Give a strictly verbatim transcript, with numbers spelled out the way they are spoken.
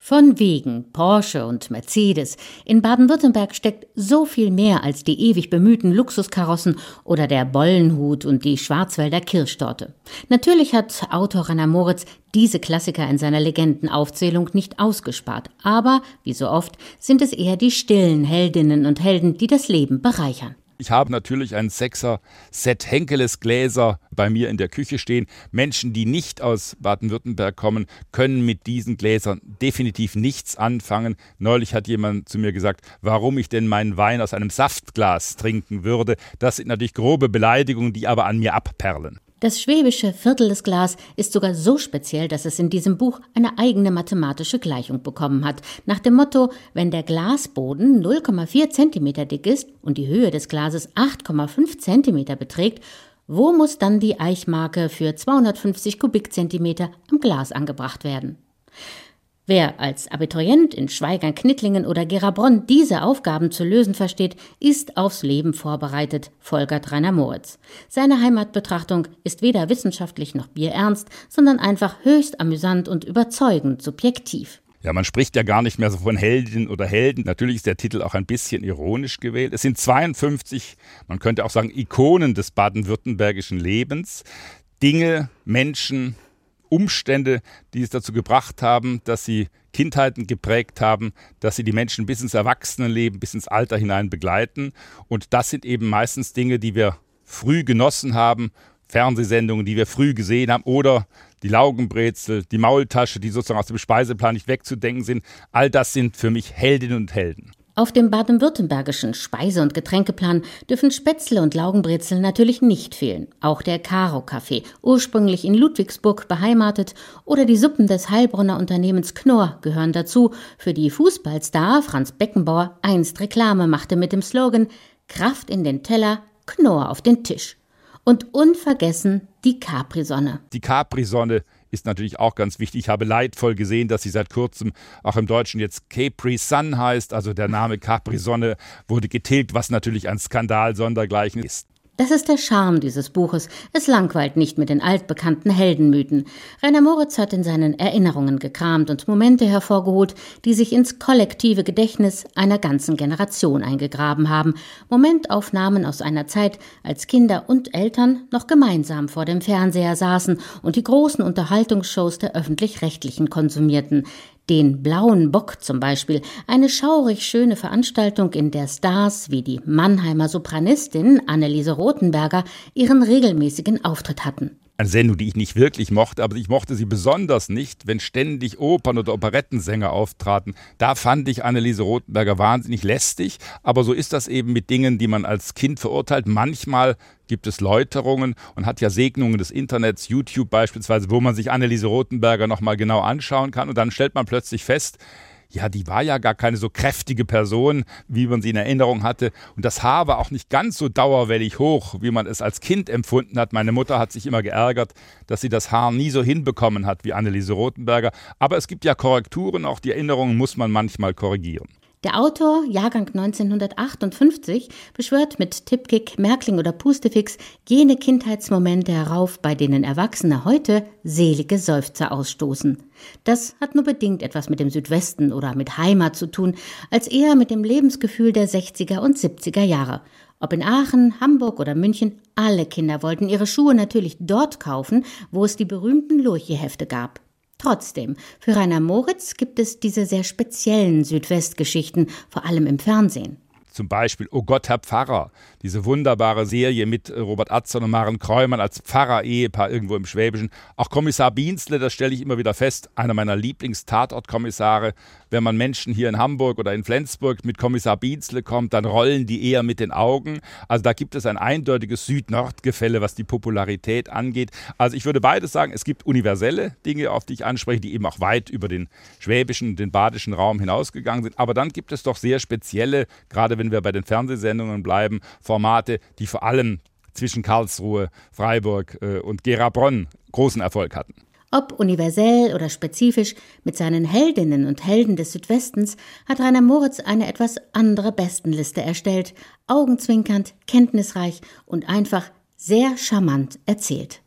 Von wegen Porsche und Mercedes. In Baden-Württemberg steckt so viel mehr als die ewig bemühten Luxuskarossen oder der Bollenhut und die Schwarzwälder Kirschtorte. Natürlich hat Autor Rainer Moritz diese Klassiker in seiner Legendenaufzählung nicht ausgespart. Aber, wie so oft, sind es eher die stillen Heldinnen und Helden, die das Leben bereichern. Ich habe natürlich ein Sechser-Set Henkeles-Gläser bei mir in der Küche stehen. Menschen, die nicht aus Baden-Württemberg kommen, können mit diesen Gläsern definitiv nichts anfangen. Neulich hat jemand zu mir gesagt, warum ich denn meinen Wein aus einem Saftglas trinken würde. Das sind natürlich grobe Beleidigungen, die aber an mir abperlen. Das schwäbische Viertel des Glas ist sogar so speziell, dass es in diesem Buch eine eigene mathematische Gleichung bekommen hat. Nach dem Motto, wenn der Glasboden null Komma vier Zentimeter dick ist und die Höhe des Glases acht Komma fünf Zentimeter beträgt, wo muss dann die Eichmarke für zweihundertfünfzig Kubikzentimeter am Glas angebracht werden? Wer als Abiturient in Schweigern, Knittlingen oder Gerabronn diese Aufgaben zu lösen versteht, ist aufs Leben vorbereitet, folgert Rainer Moritz. Seine Heimatbetrachtung ist weder wissenschaftlich noch bierernst, sondern einfach höchst amüsant und überzeugend subjektiv. Ja, man spricht ja gar nicht mehr so von Heldin oder Helden. Natürlich ist der Titel auch ein bisschen ironisch gewählt. Es sind zweiundfünfzig, man könnte auch sagen, Ikonen des baden-württembergischen Lebens. Dinge, Menschen, Umstände, die es dazu gebracht haben, dass sie Kindheiten geprägt haben, dass sie die Menschen bis ins Erwachsenenleben, bis ins Alter hinein begleiten. Und das sind eben meistens Dinge, die wir früh genossen haben, Fernsehsendungen, die wir früh gesehen haben oder die Laugenbrezel, die Maultasche, die sozusagen aus dem Speiseplan nicht wegzudenken sind. All das sind für mich Heldinnen und Helden. Auf dem baden-württembergischen Speise- und Getränkeplan dürfen Spätzle und Laugenbrezel natürlich nicht fehlen. Auch der Karo-Kaffee, ursprünglich in Ludwigsburg beheimatet, oder die Suppen des Heilbronner Unternehmens Knorr gehören dazu, für die Fußballstar Franz Beckenbauer einst Reklame machte mit dem Slogan Kraft in den Teller, Knorr auf den Tisch. Und unvergessen die Capri-Sonne. Die Capri-Sonne ist natürlich auch ganz wichtig. Ich habe leidvoll gesehen, dass sie seit kurzem auch im Deutschen jetzt Capri Sun heißt. Also der Name Capri-Sonne wurde getilgt, was natürlich ein Skandal sondergleichen ist. Das ist der Charme dieses Buches. Es langweilt nicht mit den altbekannten Heldenmythen. Rainer Moritz hat in seinen Erinnerungen gekramt und Momente hervorgeholt, die sich ins kollektive Gedächtnis einer ganzen Generation eingegraben haben. Momentaufnahmen aus einer Zeit, als Kinder und Eltern noch gemeinsam vor dem Fernseher saßen und die großen Unterhaltungsshows der Öffentlich-Rechtlichen konsumierten. Den Blauen Bock zum Beispiel, eine schaurig schöne Veranstaltung, in der Stars wie die Mannheimer Sopranistin Anneliese Rothenberger ihren regelmäßigen Auftritt hatten. Eine Sendung, die ich nicht wirklich mochte, aber ich mochte sie besonders nicht, wenn ständig Opern- oder Operettensänger auftraten. Da fand ich Anneliese Rothenberger wahnsinnig lästig, aber so ist das eben mit Dingen, die man als Kind verurteilt. Manchmal gibt es Läuterungen und hat ja Segnungen des Internets, YouTube beispielsweise, wo man sich Anneliese Rothenberger nochmal genau anschauen kann und dann stellt man plötzlich fest, ja, die war ja gar keine so kräftige Person, wie man sie in Erinnerung hatte. Und das Haar war auch nicht ganz so dauerwellig hoch, wie man es als Kind empfunden hat. Meine Mutter hat sich immer geärgert, dass sie das Haar nie so hinbekommen hat wie Anneliese Rothenberger. Aber es gibt ja Korrekturen, auch die Erinnerungen muss man manchmal korrigieren. Der Autor, Jahrgang neunzehnhundertachtundfünfzig, beschwört mit Tippkick, Märkling oder Pustefix jene Kindheitsmomente herauf, bei denen Erwachsene heute selige Seufzer ausstoßen. Das hat nur bedingt etwas mit dem Südwesten oder mit Heimat zu tun, als eher mit dem Lebensgefühl der sechziger und siebziger Jahre. Ob in Aachen, Hamburg oder München, alle Kinder wollten ihre Schuhe natürlich dort kaufen, wo es die berühmten Lurchi-Hefte gab. Trotzdem, für Rainer Moritz gibt es diese sehr speziellen Südwestgeschichten, vor allem im Fernsehen. Zum Beispiel Oh Gott, Herr Pfarrer, diese wunderbare Serie mit Robert Atzern und Maren Kreumann als Pfarrer-Ehepaar irgendwo im Schwäbischen. Auch Kommissar Bienzle, das stelle ich immer wieder fest, einer meiner Lieblings-Tatortkommissare. Wenn man Menschen hier in Hamburg oder in Flensburg mit Kommissar Bienzle kommt, dann rollen die eher mit den Augen. Also da gibt es ein eindeutiges Süd-Nord-Gefälle, was die Popularität angeht. Also ich würde beides sagen, es gibt universelle Dinge, auf die ich anspreche, die eben auch weit über den schwäbischen, den badischen Raum hinausgegangen sind. Aber dann gibt es doch sehr spezielle, gerade wenn wenn wir bei den Fernsehsendungen bleiben, Formate, die vor allem zwischen Karlsruhe, Freiburg äh, und Gerabronn großen Erfolg hatten. Ob universell oder spezifisch, mit seinen Heldinnen und Helden des Südwestens hat Rainer Moritz eine etwas andere Bestenliste erstellt, augenzwinkernd, kenntnisreich und einfach sehr charmant erzählt.